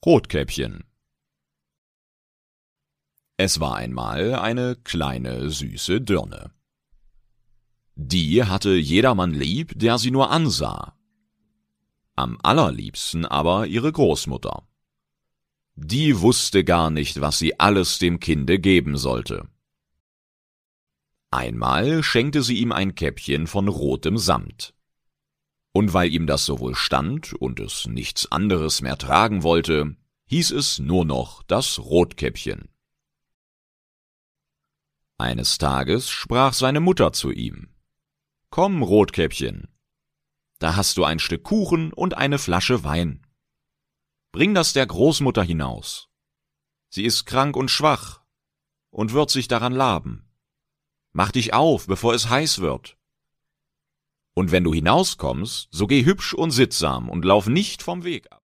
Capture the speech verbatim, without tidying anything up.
Rotkäppchen. Es war einmal eine kleine, süße Dirne. Die hatte jedermann lieb, der sie nur ansah. Am allerliebsten aber ihre Großmutter. Die wusste gar nicht, was sie alles dem Kinde geben sollte. Einmal schenkte sie ihm ein Käppchen von rotem Samt. Und weil ihm das so wohl stand und es nichts anderes mehr tragen wollte, hieß es nur noch das Rotkäppchen. Eines Tages sprach seine Mutter zu ihm: »Komm, Rotkäppchen, da hast du ein Stück Kuchen und eine Flasche Wein. Bring das der Großmutter hinaus. Sie ist krank und schwach und wird sich daran laben. Mach dich auf, bevor es heiß wird. Und wenn du hinauskommst, so geh hübsch und sittsam und lauf nicht vom Weg ab.«